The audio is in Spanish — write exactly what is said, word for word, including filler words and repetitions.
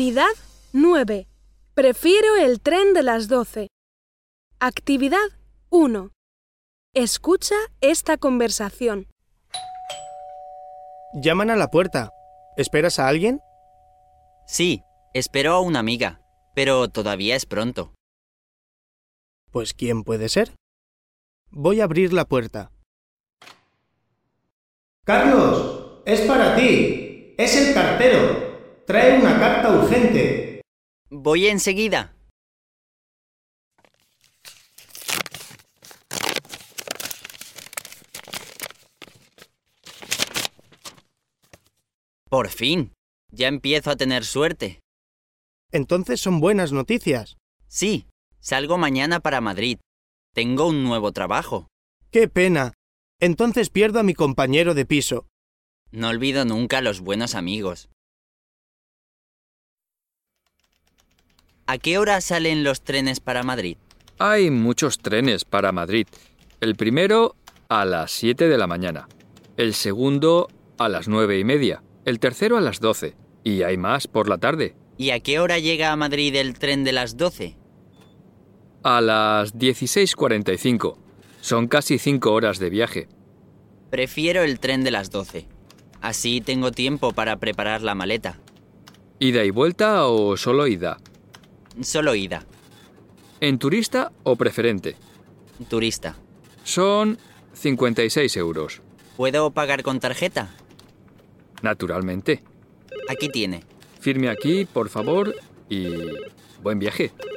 Unidad nueve. Prefiero el tren de las doce. Actividad uno. Escucha esta conversación. Llaman a la puerta. ¿Esperas a alguien? Sí, espero a una amiga, pero todavía es pronto. Pues ¿quién puede ser? Voy a abrir la puerta. ¡Carlos! ¡Es para ti! ¡Es el cartero! ¡Trae una carta urgente! Voy enseguida. Por fin. Ya empiezo a tener suerte. Entonces son buenas noticias. Sí, salgo mañana para Madrid. Tengo un nuevo trabajo. ¡Qué pena! Entonces pierdo a mi compañero de piso. No olvido nunca los buenos amigos. ¿A qué hora salen los trenes para Madrid? Hay muchos trenes para Madrid. El primero a las siete de la mañana. El segundo a las nueve y media. El tercero a las doce. Y hay más por la tarde. ¿Y a qué hora llega a Madrid el tren de las doce? A las dieciséis cuarenta y cinco. Son casi cinco horas de viaje. Prefiero el tren de las doce. Así tengo tiempo para preparar la maleta. ¿Ida y vuelta o solo ida? Solo ida. ¿En turista o preferente? Turista. Son cincuenta y seis euros. ¿Puedo pagar con tarjeta? Naturalmente. Aquí tiene. Firme aquí, por favor, y buen viaje.